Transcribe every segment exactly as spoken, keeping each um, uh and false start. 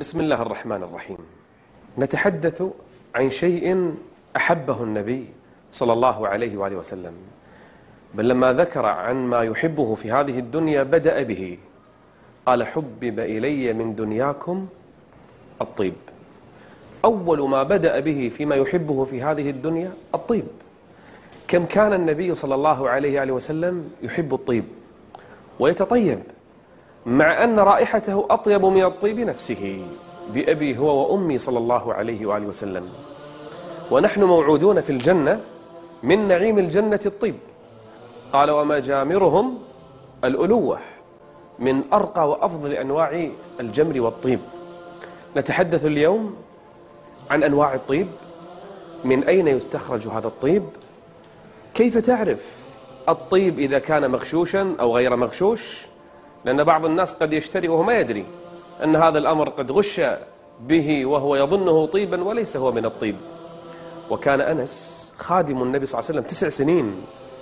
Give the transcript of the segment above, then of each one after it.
بسم الله الرحمن الرحيم. نتحدث عن شيء أحبه النبي صلى الله عليه وآله وسلم، بل لما ذكر عن ما يحبه في هذه الدنيا بدأ به، قال: حبب إلي من دنياكم الطيب. أول ما بدأ به فيما يحبه في هذه الدنيا الطيب. كم كان النبي صلى الله عليه وآله وسلم يحب الطيب ويتطيب، مع أن رائحته أطيب من الطيب نفسه، بأبي هو وأمي صلى الله عليه وآله وسلم. ونحن موعودون في الجنة من نعيم الجنة الطيب. قال: ومجامرهم الألوة، من أرقى وأفضل أنواع الجمر والطيب. نتحدث اليوم عن أنواع الطيب، من أين يستخرج هذا الطيب، كيف تعرف الطيب إذا كان مغشوشا أو غير مغشوش، لأن بعض الناس قد يشتري وهو ما يدري أن هذا الأمر قد غش به وهو يظنه طيبا وليس هو من الطيب. وكان أنس خادم النبي صلى الله عليه وسلم تسع سنين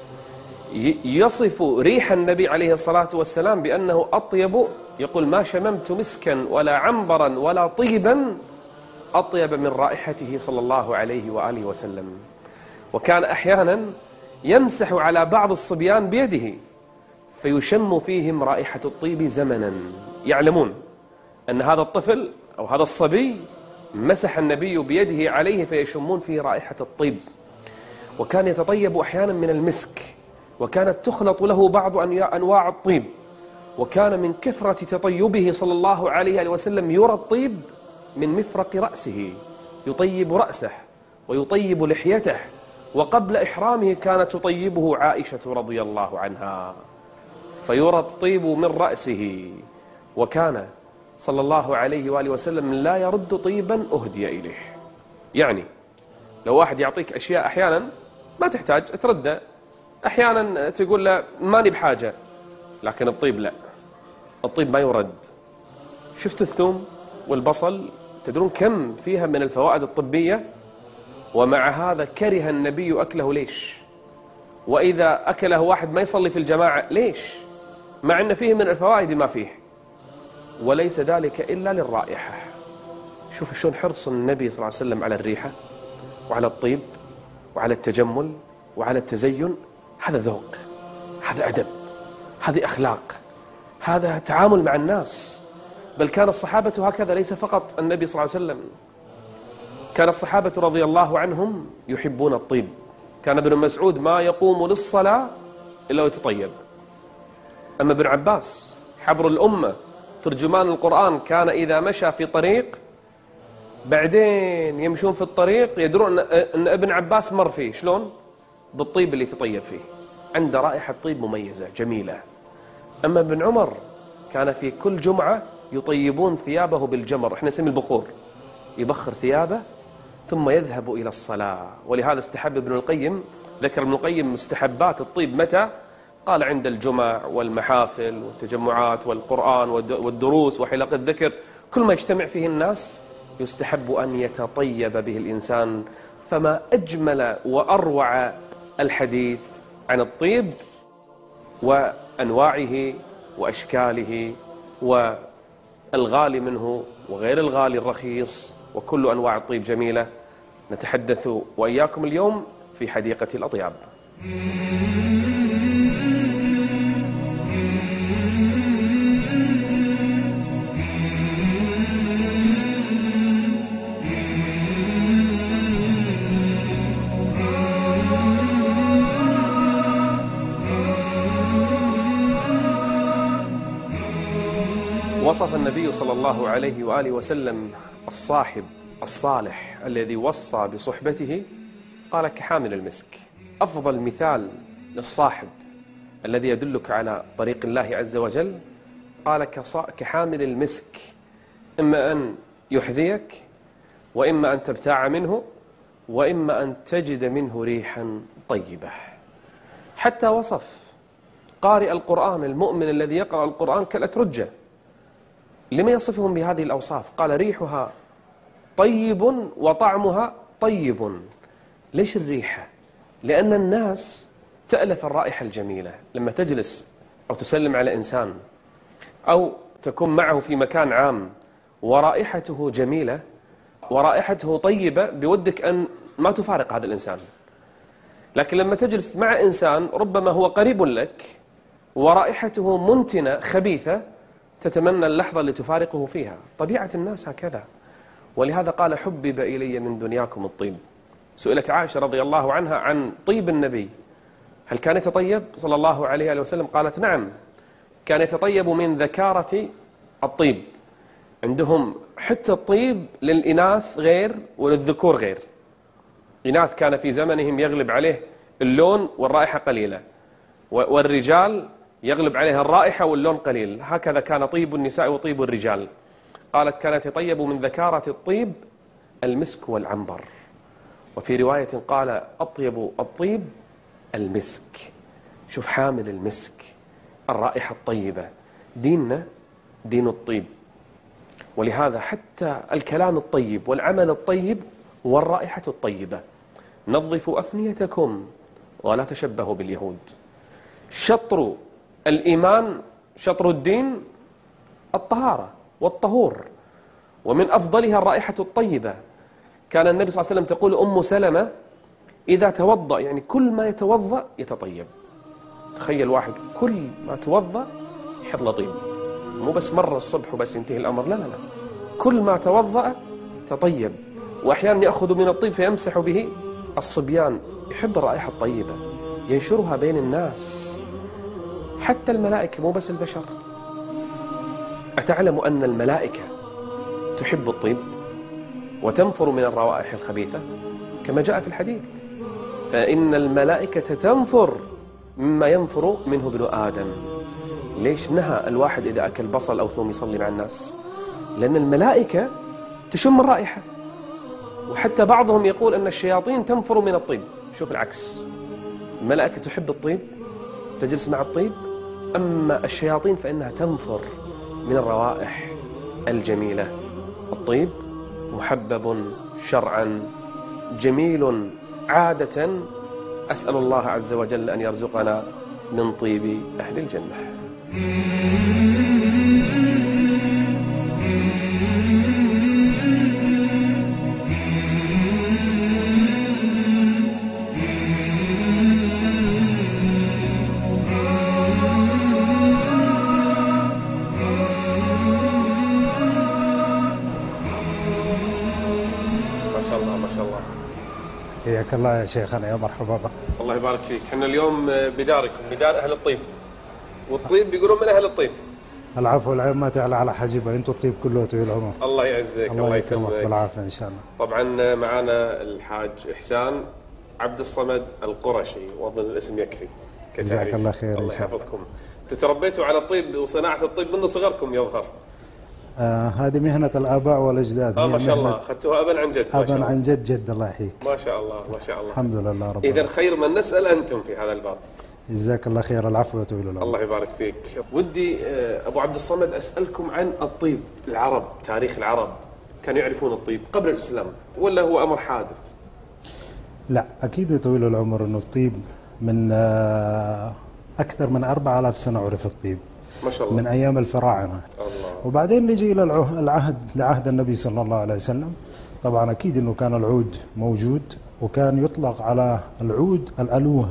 يصف ريح النبي عليه الصلاة والسلام بأنه أطيب، يقول: ما شممت مسكا ولا عنبرا ولا طيبا أطيب من رائحته صلى الله عليه وآله وسلم. وكان أحيانا يمسح على بعض الصبيان بيده فيشم فيهم رائحة الطيب زمنا، يعلمون أن هذا الطفل أو هذا الصبي مسح النبي بيده عليه فيشمون فيه رائحة الطيب. وكان يتطيب أحيانا من المسك، وكانت تخلط له بعض أنواع الطيب. وكان من كثرة تطيبه صلى الله عليه وسلم يرى الطيب من مفرق رأسه، يطيب رأسه ويطيب لحيته. وقبل إحرامه كانت تطيبه عائشة رضي الله عنها، فيرى الطيب من رأسه. وكان صلى الله عليه وآله وسلم لا يرد طيبا أهدي إليه. يعني لو واحد يعطيك أشياء أحيانا ما تحتاج ترده، أحيانا تقول له ماني بحاجة، لكن الطيب لا، الطيب ما يرد. شفت الثوم والبصل، تدرون كم فيها من الفوائد الطبية؟ ومع هذا كره النبي أكله. ليش؟ وإذا أكله واحد ما يصلي في الجماعة، ليش؟ مع أن فيه من الفوائد ما فيه، وليس ذلك إلا للرائحة. شوف شلون حرص النبي صلى الله عليه وسلم على الريحة وعلى الطيب وعلى التجمل وعلى التزين. هذا ذوق، هذا أدب، هذه أخلاق، هذا تعامل مع الناس. بل كان الصحابة هكذا، ليس فقط النبي صلى الله عليه وسلم، كان الصحابة رضي الله عنهم يحبون الطيب. كان ابن مسعود ما يقوم للصلاة إلا ويتطيب. أما ابن عباس حبر الأمة ترجمان القرآن، كان إذا مشى في طريق بعدين يمشون في الطريق يدرون أن ابن عباس مر فيه. شلون؟ بالطيب اللي تطيب فيه، عنده رائحة طيب مميزة جميلة. أما ابن عمر كان في كل جمعة يطيبون ثيابه بالجمر، احنا نسمي البخور، يبخر ثيابه ثم يذهب إلى الصلاة. ولهذا استحب ابن القيم، ذكر ابن القيم مستحبات الطيب متى؟ قال: عند الجمع والمحافل والتجمعات والقرآن والدروس وحلق الذكر، كل ما يجتمع فيه الناس يستحب أن يتطيب به الإنسان. فما أجمل وأروع الحديث عن الطيب وأنواعه وأشكاله والغالي منه وغير الغالي الرخيص، وكل أنواع الطيب جميلة. نتحدث وإياكم اليوم في حديقة الأطياب. وصف النبي صلى الله عليه وآله وسلم الصاحب الصالح الذي وصى بصحبته، قال: كحامل المسك. أفضل مثال للصاحب الذي يدلك على طريق الله عز وجل، قال: كحامل المسك، إما أن يحذيك، وإما أن تبتاع منه، وإما أن تجد منه ريحا طيبة. حتى وصف قارئ القرآن المؤمن الذي يقرأ القرآن كالأترجة. لما يصفهم بهذه الأوصاف؟ قال: ريحها طيب وطعمها طيب. ليش الريحة؟ لأن الناس تألف الرائحة الجميلة. لما تجلس أو تسلم على إنسان أو تكون معه في مكان عام ورائحته جميلة ورائحته طيبة بودك أن ما تفارق هذا الإنسان. لكن لما تجلس مع إنسان ربما هو قريب لك ورائحته منتنة خبيثة تتمنى اللحظة اللي تفارقه فيها. طبيعة الناس هكذا. ولهذا قال حبب إلي من دنياكم الطيب. سئلت عائشة رضي الله عنها عن طيب النبي، هل كان يتطيب صلى الله عليه وسلم؟ قالت نعم، كان يتطيب من ذكارة الطيب. عندهم حتى الطيب للإناث غير وللذكور غير. إناث كان في زمنهم يغلب عليه اللون والرائحة قليلة، والرجال يغلب عليه الرائحة واللون قليل. هكذا كان طيب النساء وطيب الرجال. قالت كان يتطيب من ذكارة الطيب المسك والعنبر. وفي رواية قال أطيب الطيب المسك. شوف حامل المسك، الرائحة الطيبة. ديننا دين الطيب، ولهذا حتى الكلام الطيب والعمل الطيب والرائحة الطيبة. نظفوا أفنيتكم ولا تشبهوا باليهود. شطر الإيمان، شطر الدين الطهارة والطهور، ومن أفضلها الرائحة الطيبة. كان النبي صلى الله عليه وسلم تقول أم سلمة إذا توضأ، يعني كل ما يتوضأ يتطيب. تخيل واحد كل ما توضأ يحط له طيب، مو بس مرة الصبح وبس ينتهي الأمر، لا لا لا، كل ما توضأ تطيب. وأحيانا يأخذ من الطيب فيمسح به الصبيان. يحب الرائحة الطيبة، ينشرها بين الناس. حتى الملائكة مو بس البشر. أتعلم أن الملائكة تحب الطيب وتنفر من الروائح الخبيثة كما جاء في الحديث؟ فإن الملائكة تنفر مما ينفر منه ابن آدم. ليش نهى الواحد إذا أكل بصل أو ثوم يصلي مع الناس؟ لأن الملائكة تشم الرائحة. وحتى بعضهم يقول أن الشياطين تنفر من الطيب. شوف العكس، الملائكة تحب الطيب، تجلس مع الطيب. أما الشياطين فإنها تنفر من الروائح الجميلة. الطيب محبب شرعا، جميل عادة. أسأل الله عز وجل أن يرزقنا من طيب أهل الجنة. حياك الله يا شيخنا، يا مرحبا بك. الله يبارك فيك. احنا اليوم بداركم، بدار أهل الطيب، والطيب بيقولون من أهل الطيب. العفو والعافية ما تعلى على حجبه، انتم الطيب كله طويل العمر. الله يعزك، الله, الله يسلمك بالعافية إن شاء الله. طبعا معنا الحاج إحسان عبد الصمد القرشي، وأظن الاسم يكفي كتعريف. جزاك الله خير. الله يحفظكم. تتربيتوا على الطيب وصناعة الطيب منذ صغركم يظهر. آه هذه مهنة الآباء والأجداد. آه ما شاء الله، أخذتوها أبا عن جد. أبا عن جد جد. الله يحييك. ما شاء الله ما شاء الله. الحمد لله رب. إذا خير من نسأل أنتم في هذا الباب. جزاك الله خير. العفو وطويل العمر. الله يبارك فيك. ودي أبو عبد الصمد أسألكم عن الطيب. العرب، تاريخ العرب، كانوا يعرفون الطيب قبل الإسلام ولا هو أمر حادث؟ لا أكيد طويل العمر أنه الطيب من أكثر من أربعة آلاف سنة عرف الطيب ما شاء الله، من أيام الفراعنة. الله. وبعدين نجي إلى العهد لعهد النبي صلى الله عليه وسلم. طبعا أكيد أنه كان العود موجود، وكان يطلق على العود الألوه.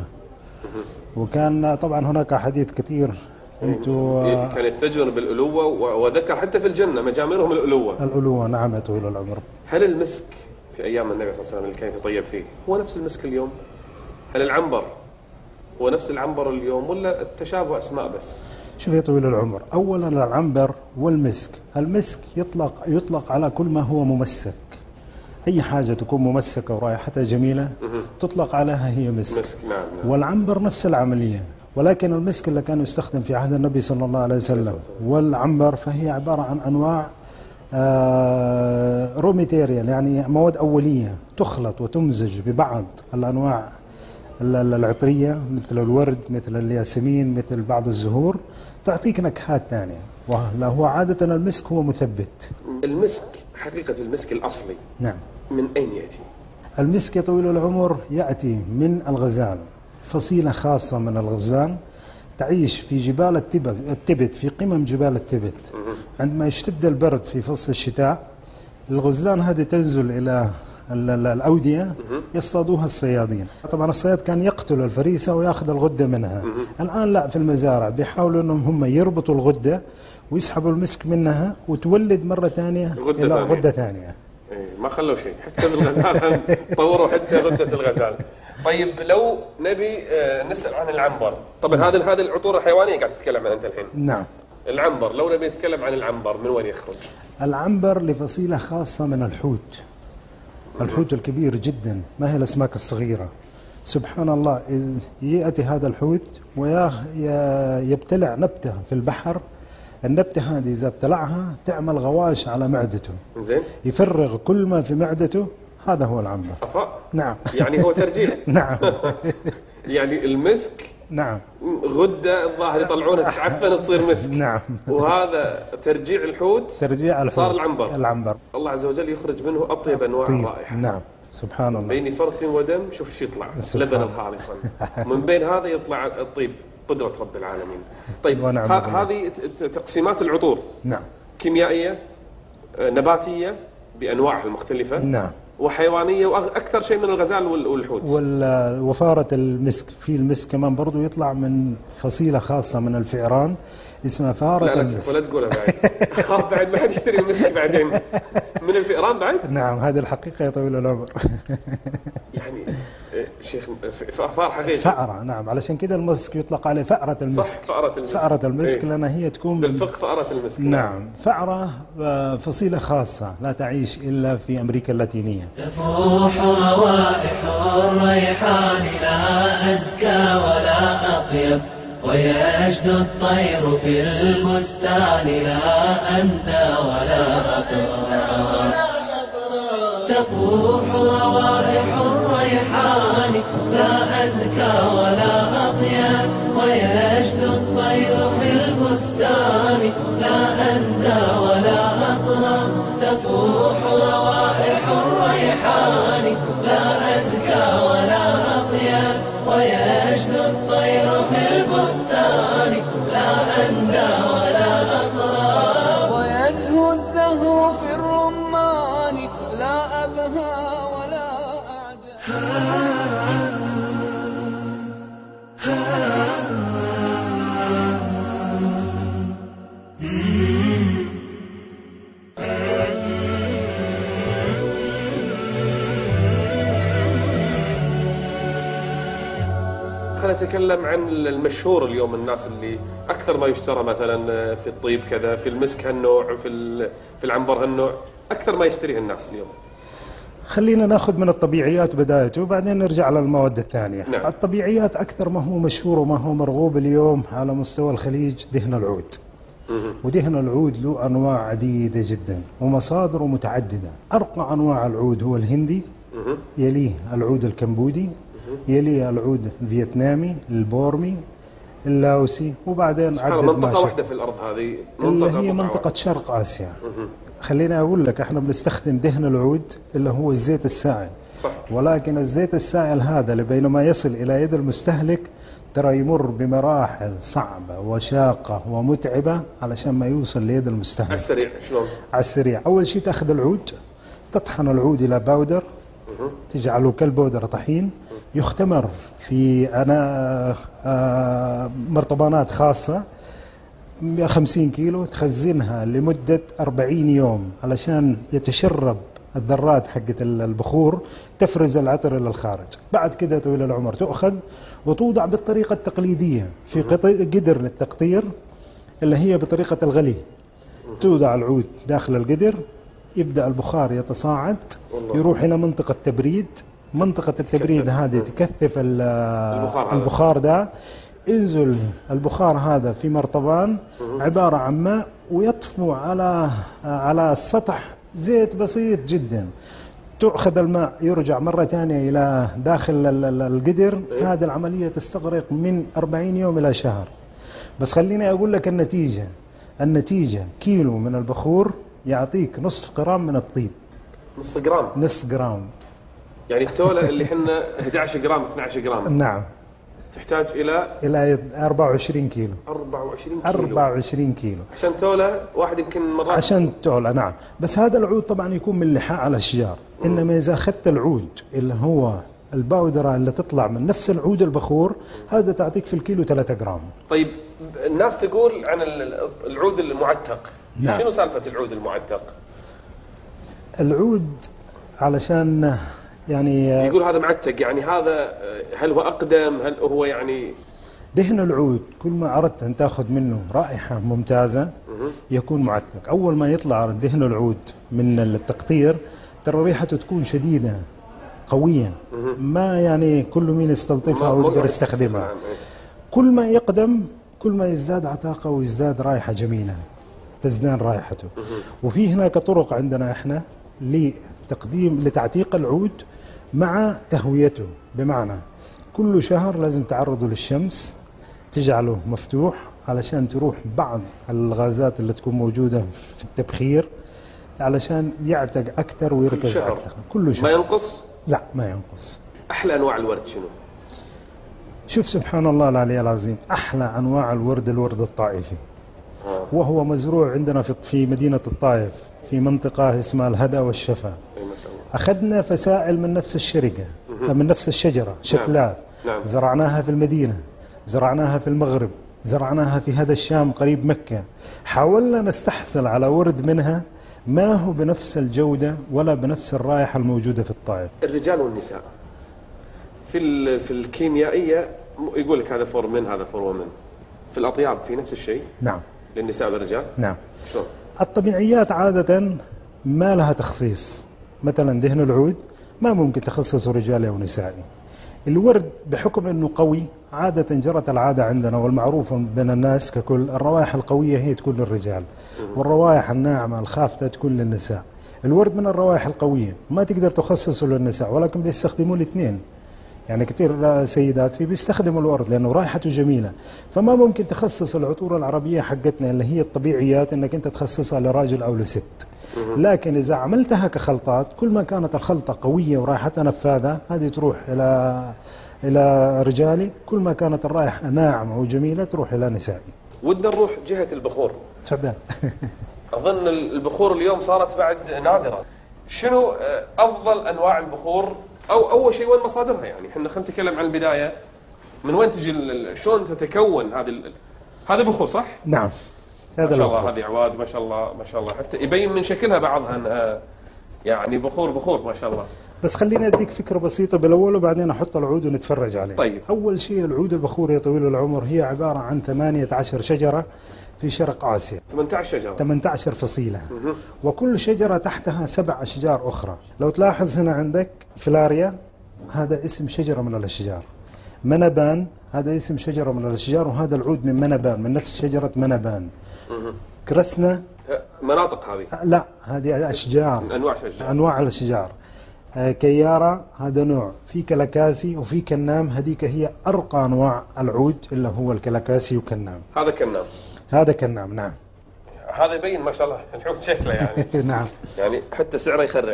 وكان طبعا هناك حديث كثير انتم كان يستجون بالألوة، وذكر حتى في الجنة مجامرهم الألوة. الألوة نعم طويل العمر. هل المسك في أيام النبي صلى الله عليه وسلم اللي كان يتطيب فيه هو نفس المسك اليوم؟ هل العنبر هو نفس العنبر اليوم ولا التشابه أسماء بس؟ شوف يا طويل العمر، أولا العنبر والمسك، المسك يطلق يطلق على كل ما هو ممسك. أي حاجة تكون ممسكة ورائحتها جميلة تطلق عليها هي مسك. مسك نعم, نعم. والعنبر نفس العملية، ولكن المسك اللي كان يستخدم في عهد النبي صلى الله عليه وسلم والعنبر فهي عبارة عن أنواع رو ماتيريال، يعني مواد أولية تخلط وتمزج ببعض الأنواع العطرية مثل الورد، مثل الياسمين، مثل بعض الزهور، تعطيك نكهات ثانية. وهو عادة المسك هو مثبت. المسك حقيقة المسك الأصلي نعم من أين يأتي؟ المسك يا طويل العمر يأتي من الغزال، فصيلة خاصة من الغزلان تعيش في جبال التبت, التبت في قمم جبال التبت. عندما يشتد البرد في فصل الشتاء الغزلان هذه تنزل إلى الأودية يصطادوها الصيادين. طبعا الصياد كان يقتل الفريسة ويأخذ الغدة منها. الآن لا، في المزارع بيحاولوا أنهم هم يربطوا الغدة ويسحبوا المسك منها وتولد مرة ثانية غدة إلى ثانية. غدة ثانية. إيه ما خلوا شيء حتى بالغزال طوروا حتى غدة الغزال. طيب لو نبي نسأل عن العنبر، طبعا هذا هذه العطور الحيوانية قاعد تتكلم عن أنت الحين. نعم. العنبر لو نبي نتكلم عن العنبر من وين يخرج؟ العنبر لفصيلة خاصة من الحوت، الحوت الكبير جدا، ما هي الأسماك الصغيرة. سبحان الله، يأتي هذا الحوت ويبتلع نبتة في البحر، النبتة هذه إذا ابتلعها تعمل غواش على معدته، زين، يفرغ كل ما في معدته. هذا هو العنبر. أفا؟ نعم. يعني هو ترجيع. نعم. يعني المسك نعم غدة الظاهر يطلعونها تتعفن تصير مسك. نعم. وهذا ترجيع الحوت، ترجيع الحوت صار العنبر. العنبر الله عز وجل يخرج منه أطيب أنواع طيب. الرائحة. نعم سبحان الله. بين فرث ودم شوف ايش يطلع، لبنا خالصا من بين هذا يطلع الطيب، قدرة رب العالمين. طيب هذه تقسيمات العطور. نعم. كيميائية، نباتية بأنواعها المختلفة. نعم. وحيوانية، وأكثر شيء من الغزال والحوت. وفارة المسك، في المسك كمان برضو يطلع من فصيلة خاصة من الفئران اسمها فارة لا المسك. لا ولا تقولها بعد، خاف بعد ما حد يشتري المسك بعدين. من الفئران بعد؟ نعم هذه الحقيقة يا طويل العمر. يعني شيخ فار حقيقي. فأرة، نعم، علشان كده المسك يطلق عليه فأرة المسك. صح، فأرة المسك. فأرة المسك ايه؟ لأن هي تكون بالفقه فأرة المسك. نعم. فأرة فصيلة خاصة لا تعيش إلا في أمريكا اللاتينية. تفوح روائح الريحان لا أزكى ولا أطيب، ويشد الطير في البستان لا أندى ولا أطرى. تفوح روائح الريحان لا أزكى ولا أطيب، ويشد الطير في البستان لا أندى ولا أطرى. تفوح روائح الريحان لا أزكى ولا أطيب، ويشد الطير في البستان لا أندى ولا أطرى. ويزهو الزهو في الرمان لا أبهى ولا أعجب. خلينا نتكلم عن المشهور اليوم، الناس اللي أكثر ما يشترى مثلا في الطيب كذا، في المسك هالنوع، في في العنبر هالنوع، أكثر ما يشتريه الناس اليوم. خلينا ناخذ من الطبيعيات بدايته وبعدين نرجع للمواد الثانية. نعم. الطبيعيات أكثر ما هو مشهور وما هو مرغوب اليوم على مستوى الخليج دهن العود. ودهن العود له أنواع عديدة جدا ومصادره متعددة. أرقى أنواع العود هو الهندي، يليه العود الكمبودي، يليه العود الفيتنامي، البورمي، اللاوسي، وبعدين عدد منطقة واحدة في الأرض هذه، اللي هي منطقة شرق آسيا. خليني أقول لك احنا بنستخدم دهن العود اللي هو الزيت السائل. صح. ولكن الزيت السائل هذا اللي بينما يصل إلى يد المستهلك ترى يمر بمراحل صعبة وشاقة ومتعبة علشان ما يوصل ليد المستهلك. على السريع شلون؟ على السريع. أول شيء تأخذ العود، تطحن العود إلى باودر، تجعله كالبودر طحين، يختمر في أنا مرطبانات خاصة خمسين كيلو، تخزنها لمدة أربعين يوم علشان يتشرب الذرات حقت البخور، تفرز العطر إلى الخارج. بعد كده طويل العمر تؤخذ وتوضع بالطريقة التقليدية في قدر للتقطير اللي هي بطريقة الغلي. توضع العود داخل القدر، يبدأ البخار يتصاعد، يروح إلى منطقة تبريد. منطقة التبريد هذه تكثف البخار, البخار ده، ينزل البخار هذا في مرطبان عبارة عن ماء، ويطفو على على السطح زيت بسيط جدا. تأخذ الماء يرجع مرة ثانية إلى داخل القدر. هذه العملية تستغرق من أربعين يوم إلى شهر. بس خليني أقول لك النتيجة. النتيجة كيلو من البخور يعطيك نصف جرام من الطيب. نص جرام؟ نص جرام. يعني التولة اللي حنا أحد عشر جرام اثني عشر جرام. نعم. تحتاج إلى إلى أربعة وعشرين كيلو. أربعة وعشرين كيلو. أربعة وعشرين كيلو عشان تولى واحد يمكن مرات. عشان تولى نعم. بس هذا العود طبعا يكون من لحاء على الأشجار. إنما إذا أخذت العود اللي هو الباودرة اللي تطلع من نفس العود البخور، هذا تعطيك في الكيلو ثلاثة جرام. طيب الناس تقول عن العود المعتق. نعم. شنو سالفة العود المعتق؟ العود علشان يعني يقول هذا معتق، يعني هذا هل هو أقدم، هل هو يعني دهن العود كل ما أردت أن تأخذ منه رائحة ممتازة يكون معتق. أول ما يطلع دهن العود من التقطير ترى ريحته تكون شديدة قوية، ما يعني كل مين يستلطفها ويقدر يستخدمها. كل ما يقدم كل ما يزداد عتاقة ويزداد رائحة جميلة، تزدان رائحته. وفي هناك طرق عندنا احنا لتقديم لتعتيق العود مع تهويته، بمعنى كل شهر لازم تعرضه للشمس، تجعله مفتوح علشان تروح بعض الغازات اللي تكون موجودة في التبخير علشان يعتق أكثر ويركز أكثر. كل شهر. ما ينقص؟ لا ما ينقص. أحلى أنواع الورد شنو؟ شوف سبحان الله العلي العظيم، أحلى أنواع الورد الورد الطائفي. آه. وهو مزروع عندنا في في مدينة الطائف في منطقة اسمها الهدى والشفا. أخذنا فسائل من نفس الشركة من نفس الشجرة شتلات. نعم. نعم. زرعناها في المدينة، زرعناها في المغرب، زرعناها في هذا الشام قريب مكة. حاولنا نستحصل على ورد منها ما هو بنفس الجودة ولا بنفس الرائحة الموجودة في الطائف. الرجال والنساء في في الكيميائية يقول لك هذا فور من هذا فور ومن. في الأطياب في نفس الشيء؟ نعم. للنساء والرجال؟ نعم. شلون؟ الطبيعيات عادة ما لها تخصيص. مثلا دهن العود ما ممكن تخصصه رجالي أو نسائي. الورد بحكم أنه قوي عادة جرت العادة عندنا والمعروف بين الناس ككل، الروائح القوية هي تكون للرجال والروائح الناعمة الخافتة تكون للنساء. الورد من الروائح القوية ما تقدر تخصصه للنساء، ولكن بيستخدموه الاثنين. يعني كثير سيدات في بيستخدموا الورد لأنه رائحته جميلة، فما ممكن تخصص العطور العربية حقتنا اللي هي الطبيعيات أنك أنت تخصصها لراجل أو لست. لكن إذا عملتها كخلطات كل ما كانت الخلطة قوية ورائحتها نفاذة هذه تروح إلى إلى رجالي، كل ما كانت الرائحة ناعمة وجميلة تروح إلى نسائي. ودنا نروح جهة البخور. تفضل. أظن البخور اليوم صارت بعد نادرة. شنو أفضل أنواع البخور؟ أو أول شيء وين مصادرها؟ يعني إحنا خلينا نتكلم عن البداية، من وين تجي شلون تتكون هذه ال... هذا بخور صح؟ نعم. هذا ما شاء الله هذه عواد ما شاء الله ما شاء الله، حتى يبين من شكلها بعضها أنها يعني بخور بخور ما شاء الله. بس خليني أديك فكرة بسيطة بالأول وبعدين أحط العود ونتفرج عليه. طيب. أول شيء العود البخور يا طويل العمر هي عبارة عن ثمانية عشر شجرة في شرق آسيا. ثمانية عشر شجرة. ثمانية عشر فصيلة. وكل شجرة تحتها سبع أشجار أخرى. لو تلاحظ هنا عندك فلاريا هذا اسم شجرة من الأشجار. منبان هذا اسم شجرة من الأشجار، وهذا العود من منبان من نفس شجرة منبان. كرسنا مناطق هذه؟ لا هذه أشجار. أنواع أشجار. أنواع الأشجار. كيارة هذا نوع، في كلكاسي وفي كنام، هذيك هي أرقى أنواع العود اللي هو الكلكاسي وكنام. هذا كنام. هذا كنام نعم. هذا يبين ما شاء الله العود شكله يعني. نعم. يعني حتى سعره يخرع.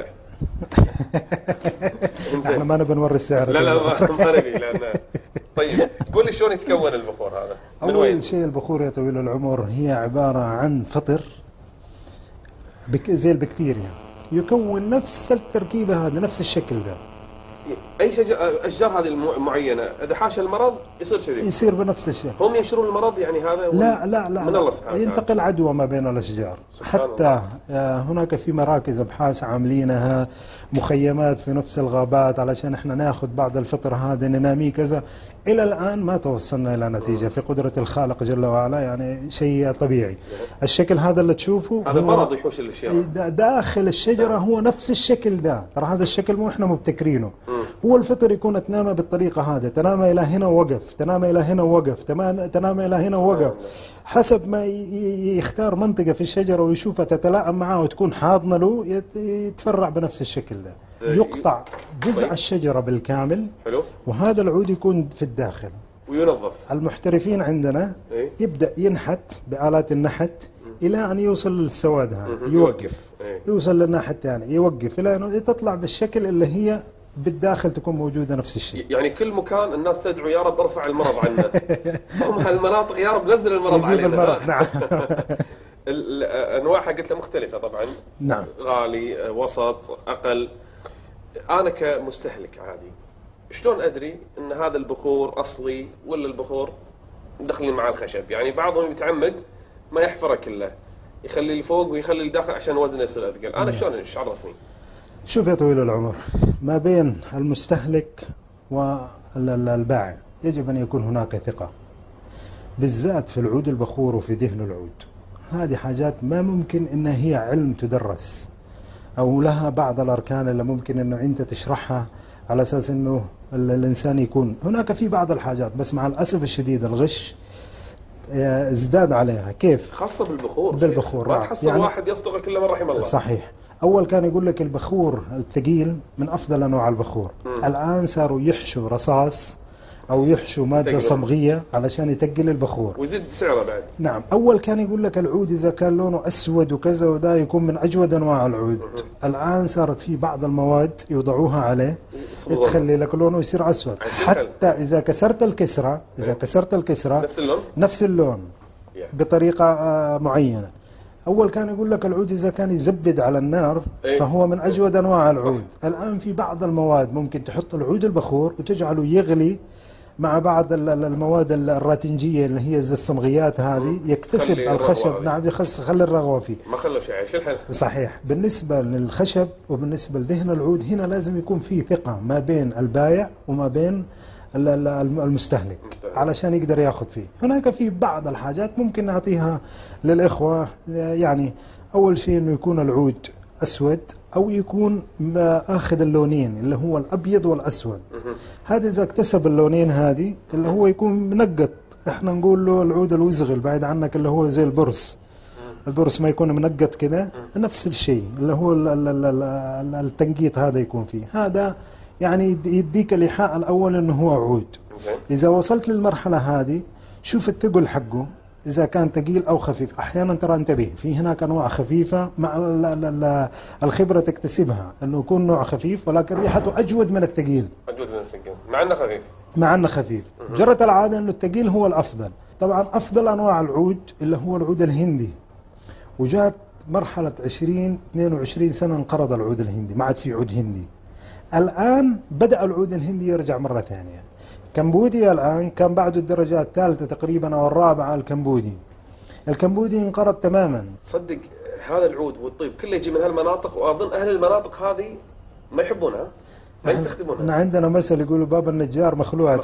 احنا ما نبي نوري السعر. لا لا ما مخربي لأن. طيب قول لي شلون يتكون البخور هذا؟ من أول وين؟ شيء البخور يا طويل العمر هي عبارة عن فطر بك زي البكتيريا، يكون نفس التركيبة هذا نفس الشكل ده. أي شجر أشجار هذه المعينة إذا حاش المرض يصير كذي؟ يصير بنفس الشيء. هم ينشرون المرض يعني هذا؟ لا لا لا من الله سبحانه وتعالى. ينتقل عدوى ما بين الأشجار. حتى الله. هناك في مراكز أبحاث عاملينها مخيمات في نفس الغابات علشان احنا ناخذ بعض الفطر هذا نناميه كذا. إلى الآن ما توصلنا إلى نتيجة في قدرة الخالق جل وعلا، يعني شيء طبيعي. الشكل هذا اللي تشوفه هذا مرض يحوش الأشياء داخل الشجرة هو نفس الشكل ده. ترى هذا الشكل مو احنا مبتكرينه. هو الفطر يكون تنام بالطريقة هذه، تنام إلى هنا ووقف، تنام إلى هنا ووقف، تنام إلى هنا ووقف، حسب ما يختار منطقة في الشجرة ويشوفها تتلائم معه وتكون حاضنة له يتفرع بنفس الشكل ده. يقطع جذع الشجرة بالكامل. حلو. وهذا العود يكون في الداخل وينظف. المحترفين عندنا إيه؟ يبدأ ينحت بآلات النحت إلى أن يوصل للسواد هذا، يوقف. يوقف. إيه؟ يوصل للناحية الثانية يوقف إلى أن تطلع بالشكل اللي هي بالداخل تكون موجودة نفس الشيء. يعني كل مكان الناس تدعو يا رب ارفع المرض عنا. هم هالمناطق يا رب نزل المرض علينا. المرض نعم. الأنواع قلت مختلفة طبعا. نعم. غالي، وسط، أقل. أنا كمستهلك عادي شلون أدري أن هذا البخور أصلي ولا البخور دخلني مع الخشب؟ يعني بعضهم يتعمد ما يحفره كله، يخلي اللي فوق ويخلي اللي داخل عشان وزنه يصير أثقل. أنا شلون إيش عرفني؟ شوف يا طويل العمر، ما بين المستهلك والبائع يجب أن يكون هناك ثقة، بالذات في العود البخور وفي دهن العود. هذه حاجات ما ممكن إنها هي علم تدرس، أو لها بعض الأركان اللي ممكن إنه أنت تشرحها على أساس إنه الإنسان يكون هناك في بعض الحاجات، بس مع الأسف الشديد الغش ازداد عليها. كيف؟ خاصة بالبخور. بالبخور ما تحصل يعني واحد يصدق كل من رحم الله. صحيح. أول كان يقول لك البخور الثقيل من أفضل أنواع البخور. م. الآن صاروا يحشوا رصاص أو يحشوا مادة تقل. صمغية علشان يتقل البخور ويزيد سعره بعد. نعم. أول كان يقول لك العود إذا كان لونه أسود وكذا وده يكون من أجود أنواع العود. م. الآن صارت في بعض المواد يوضعوها عليه تخلي لك لونه يصير أسود، حتى إذا كسرت الكسرة إذا كسرت الكسرة نفس اللون نفس اللون بطريقة معينة. أول كان يقول لك العود إذا كان يزبد على النار ايه؟ فهو من أجود أنواع العود. صح. الآن في بعض المواد ممكن تحط العود البخور وتجعله يغلي مع بعض المواد الراتنجية اللي هي زي الصمغيات هذه، يكتسب الخشب. نعم، يخص خلي الرغوة فيه. ما خلوا شيء. شو الحل؟ صحيح. بالنسبة للخشب وبالنسبة لدهن العود هنا لازم يكون في ثقة ما بين البائع وما بين المستهلك علشان يقدر ياخذ فيه. هناك في بعض الحاجات ممكن نعطيها للإخوة، يعني أول شيء إنه يكون العود أسود أو يكون أخذ اللونين اللي هو الأبيض والأسود. هذا إذا اكتسب اللونين هذه اللي هو يكون منقط، إحنا نقول له العود الوزغل بعيد عنك اللي هو زي البرص. البرص ما يكون منقط كذا، نفس الشيء اللي هو التنقيط هذا يكون فيه. هذا يعني يديك الإيحاء الأول إنه هو عود. إذا وصلت للمرحلة هذه شوف الثقل حقه إذا كان ثقيل أو خفيف. أحيانا ترى انتبه في هناك أنواع خفيفة مع الخبرة تكتسبها إنه يكون نوع خفيف ولكن ريحته أجود من الثقيل. أجود من الثقيل مع إنه خفيف. مع إنه خفيف. جرت العادة إنه الثقيل هو الأفضل. طبعا أفضل أنواع العود اللي هو العود الهندي، وجات مرحلة عشرين اثنين وعشرين سنة انقرض العود الهندي، ما عاد في عود هندي. الآن بدأ العود الهندي يرجع مرة ثانية. كمبودي الآن كان بعده الدرجة الثالثة تقريبا أو الرابعة. الكمبودي الكمبودي انقرض تماما. صدق هذا العود والطيب كله يجي من هالمناطق، وأظن أهل المناطق هذه ما يحبونها ما يستخدمونها. عندنا مثل يقولوا باب النجار مخلوعة.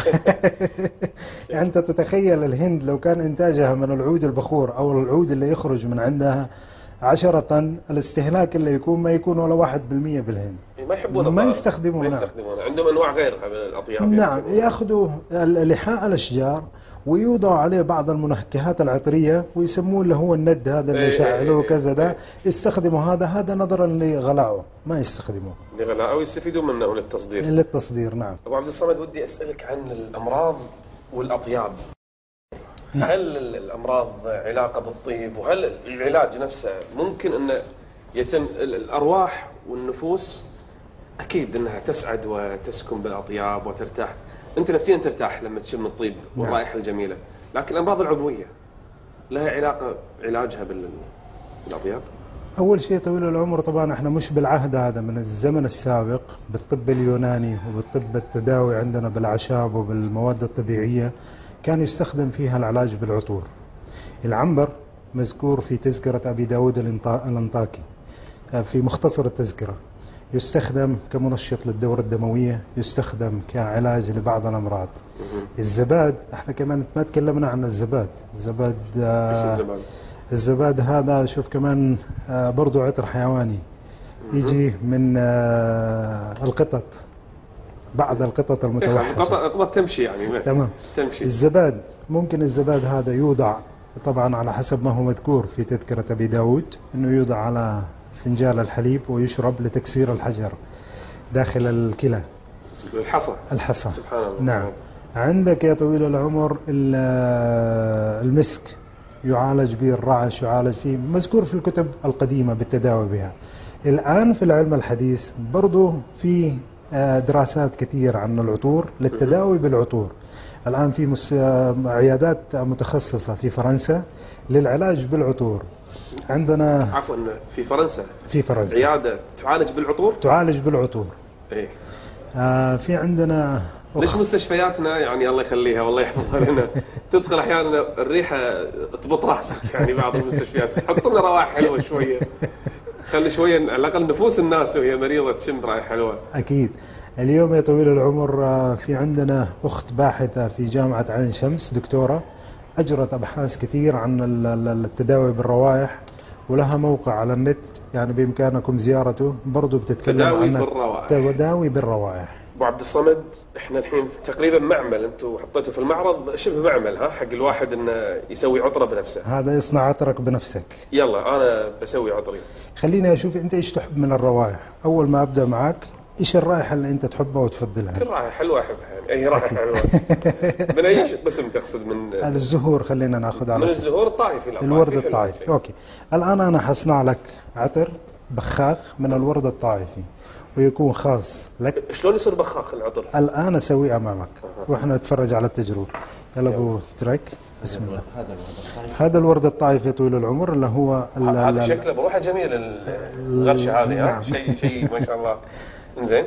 يعني أنت تتخيل الهند لو كان إنتاجها من العود البخور أو العود اللي يخرج من عندها عشرة طن، الاستهلاك اللي يكون ما يكون ولا واحد بالمية بالهند. ما يحبونه، ما يستخدمونه. ما يستخدمونه. عندهم أنواع غيرها من الأطياب. نعم، يأخذوا لحاء الأشجار ويوضعوا عليه بعض المنكهات العطرية ويسموه اللي هو الند هذا اللي يشعلوه كذا ده. يستخدموا هذا هذا نظرا لغلاءه، ما يستخدموه لغلاءه ويستفيدوا منه للتصدير. للتصدير نعم. أبو عبد الصمد، ودي أسألك عن الأمراض والأطياب. نعم. هل الأمراض علاقة بالطيب؟ وهل العلاج نفسه ممكن أن يتم الأرواح والنفوس أكيد أنها تسعد وتسكن بالأطياب وترتاح، أنت نفسيا ترتاح لما تشم الطيب والرائحة الجميلة، لكن الأمراض العضوية لها علاقة علاجها بالأطياب؟ أول شيء طويل العمر طبعا احنا مش بالعهد هذا من الزمن السابق بالطب اليوناني وبالطب التداوي عندنا بالأعشاب وبالمواد الطبيعية كان يستخدم فيها العلاج بالعطور. العنبر مذكور في تذكرة أبي داود الأنطاكي في مختصر التذكرة، يستخدم كمنشط للدورة الدموية، يستخدم كعلاج لبعض الأمراض. الزباد احنا كمان ما تكلمنا عن الزباد. الزباد آه الزباد؟ الزباد هذا شوف كمان آه برضو عطر حيواني يجي من آه القطط، بعض القطط المتوحشة. القطط تمشي يعني تمام تمشي. الزباد ممكن الزباد هذا يوضع طبعا على حسب ما هو مذكور في تذكرة أبي داود أنه يوضع على فنجان الحليب ويشرب لتكسير الحجر داخل الكلى. الحصى الحصى سبحان الله. نعم. عندك يا طويل العمر المسك يعالج به الرعش، يعالج فيه، مذكور في الكتب القديمة بالتداوي بها. الآن في العلم الحديث برضو في دراسات كثير عن العطور للتداوي بالعطور. الآن في مس... عيادات متخصصة في فرنسا للعلاج بالعطور. عندنا عفوا في فرنسا في فرنسا عيادة تعالج بالعطور تعالج بالعطور. إيه. آه في عندنا ليش مستشفياتنا يعني الله يخليها والله يحفظها لنا تدخل احيانا الريحه تبط راسك يعني بعض المستشفيات حطوا لنا روائح حلوه شويه خلي شويه على الاقل نفوس الناس وهي مريضه تشم رائحه حلوه. اكيد. اليوم يا طويل العمر في عندنا اخت باحثه في جامعه عين شمس دكتوره اجرت ابحاث كثير عن التداوي بالروائح ولها موقع على النت يعني بامكانكم زيارته برضه بتتكلم عن عن بالروائح. التداوي بالروائح. ابو عبد الصمد احنا الحين تقريبا معمل انتم حطيته في المعرض شبه معمل ها حق الواحد انه يسوي عطره بنفسه. هذا يصنع عطرك بنفسك. يلا انا بسوي عطري. خليني اشوف انت ايش تحب من الروائح. اول ما ابدا معك ايش الرائحه اللي انت تحبها وتفضلها؟ كل رائحه حلوه احبها يعني اي رائحه حلوه. من اي قسم تقصد؟ من الزهور. خلينا ناخذ على من الزهور الطائفي. الورد الطائفي. اوكي الان انا حصنع لك عطر بخاخ من الورد الطائفي ويكون خاص لك. شلون يصير بخاخ العطر؟ الان اسويه امامك واحنا نتفرج على التجربه. يلا ابو ترك بسم الله. هذا الورد الطائفي طويل العمر اللي هو هذا شكله بروحه جميل الغرشه هذه. نعم. شيء شيء ما شاء الله. انزين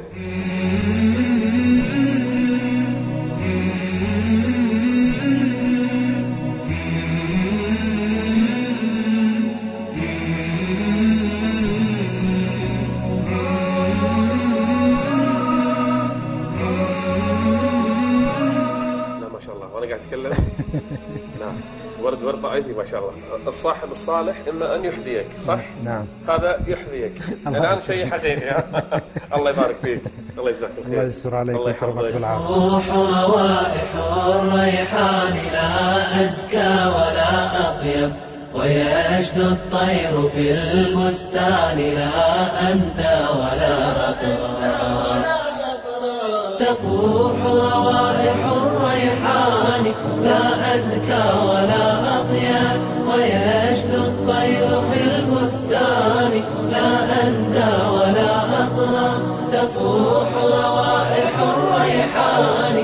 أتكلم. نعم ورد ورد طائفي ما شاء الله. الصاحب الصالح إما أن يحذيك صح؟ نعم هذا يحذيك الآن شيء حقيقي. الله يبارك فيك الله يجزاك الخير الله يستر عليك ويكرمك بالعافية. روح روائح الريحان لا أزكى ولا أطيب ويشدو الطير في البستان لا أندى ولا أطرى تفوح روائح الريحان لا أزكى ولا أطيب ويشدو الطير في البستان لا أندى ولا أطرى تفوح روائح الريحان